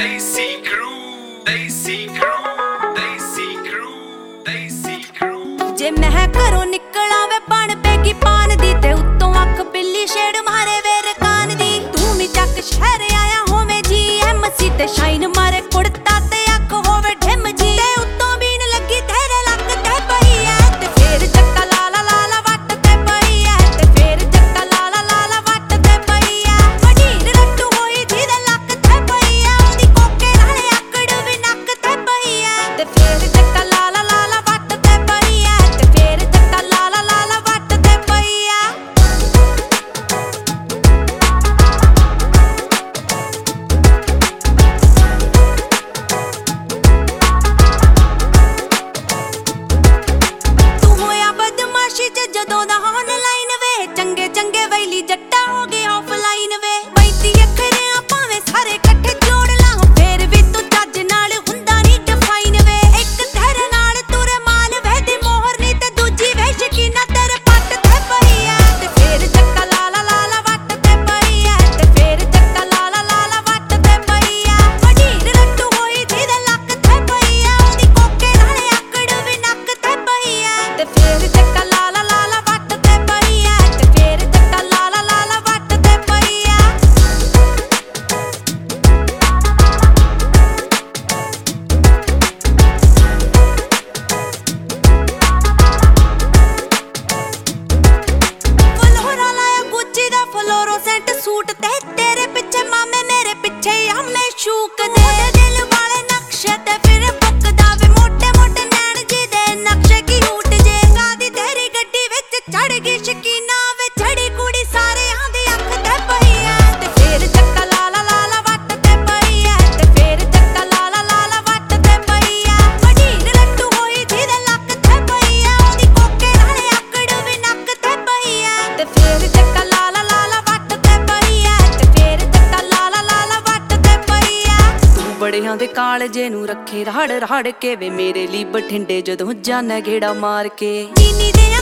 Desi crew, Desi crew, Desi crew, Desi crew। जे मैं घरों निकला वे बन पेगी पान दी ते उत्तों अख बिल्ली शेड़ मारे वे रकान दी। तू भी चक शहर आया होवे GMC ते शाइन मारे कुड़ता ते अख होवे ढिम जी ते उत्तों बीन लगी तेरे लक ते पई है ते फेर चक्का लाला लाला वट ते पई है ते फेर चक्का लाला लाला वट ते पई है। वडीर रट्टू होई जी दे लक ते पई है ओदी कोके नाले आकड़ भी नक ते पई है ते फेर चक्का लाला लाला वट ते पई है ते फेर चक्का लाला लाला वट ते पई है। ਜਦੋਂ ਦਾ ਆਨਲਾਈਨ ਵੇ ਚੰਗੇ ਚੰਗੇ ਵੈਲੀ ਜੱਟਾ ਹੋ ਗਏ ਆਫਲਾਈਨ ਵੇ ਬੈਠੀ ਅੱਖਰਿਆਂ ਭਾਵੇਂ ਸਾਰੇ ਇਕੱਠੇ ਜੋੜ ਲਾਂ ਫੇਰ ਵੀ ਤੂੰ ਚੱਜ ਨਾਲ ਹੁੰਦਾ ਨਹੀਂ ਡਿਫਾਈਨ ਵੇ। ਇੱਕ ਤੇਰੇ ਨਾਲ ਤੁਰੇ ਮਾਲ ਵੇ ਦੀ ਮੋਹਰ ਨਹੀਂ ਤੇ ਦੂਜੀ ਵੇ ਸ਼ਕੀਨਾ ਤੇਰੇ ਪੱਟ ਤੇ ਪਈ ਐ ਤੇ ਫੇਰ ਚੱਕਾ ਲਾਲਾ ਲਾਲਾ ਵੱਟ ਤੇ ਪਈ ਐ ਤੇ ਫੇਰ ਚੱਕਾ ਲਾਲਾ ਲਾਲਾ ਵੱਟ ਤੇ ਪਈ ਐ। ਵਡੀਰ ਰੱਟੂ ਹੋਈ ਜਿਹਦੇ ਲੱਕ ਤੇ ਪਈ ਐ ਉਹਦੀ ਕੋਕੇ ਨਾਲੇ ਆਕੜ ਵੀ ਨੱਕ ਤੇ ਪਈ ਐ ਤੇ ਫੇਰ ਚੱਕਾ ਲਾਲਾ ਫਲੋਰੋਸੈਂਟ ਸੂਟ ਤੇ ਤੇਰੇ ਪਿੱਛੇ ਮਾਮੇ ਮੇਰੇ ਪਿੱਛੇ ਆ ਮੈਂ ਸ਼ੂਕ ਦੇ ਦਿਲ ਵਾਲੇ ਨਕਸ਼ੇ ਤੇ ਫਿਰ ਬੁੱਕਦਾ ਵੇ ਮੋਟੇ ਮੋਟੇ ਨੈਣ ਜੀ ਦੇ ਨਕਸ਼ੇ ਕੀ ਹੂਟ ਜੇ ਕਾਦੀ ਤੇਰੀ ਗੱਡੀ ਵਿੱਚ ਚੜ ਗਈ ਸ਼ਕੀਨਾ ਵੇ ਛੜੀ ਕੁੜੀ ਸਾਰਿਆਂ ਦੀ ਅੱਖ ਤੇ ਪਈ ਐ ਤੇ ਫੇਰ ਚੱਕਾ ਲਾਲਾ ਲਾਲਾ ਵੱਟ ਤੇ ਪਈ ਐ ਤੇ ਫੇਰ ਚੱਕਾ ਲਾਲਾ ਲਾਲਾ ਵੱਟ ਤੇ ਪਈ ਐ। ਵਡੀਰ ਰੱਟੂ ਹੋਈ ਜਿਹਦੇ ਲੱਕ ਤੇ ਪਈ ਐ ਉਹਦੀ ਕੋਕੇ ਨਾਲੇ ਆਕੜ ਵੀ ਨੱਕ ਤੇ ਪਈ ਐ ਤੇ ਫੇਰ ਚੱਕਾ ਲਾਲਾ ਬੜਿਆਂ ਦੇ ਕਾਲਜੇ ਨੂੰ ਰੱਖੇ ਰਾੜ ਰਾੜ ਕੇ ਵੇ ਮੇਰੇ ਲਈ ਬਠਿੰਡੇ ਜਦੋਂ ਜਾਣਾ ਗੇੜਾ ਮਾਰ ਕੇ। ਚੀਨੀ ਦੇ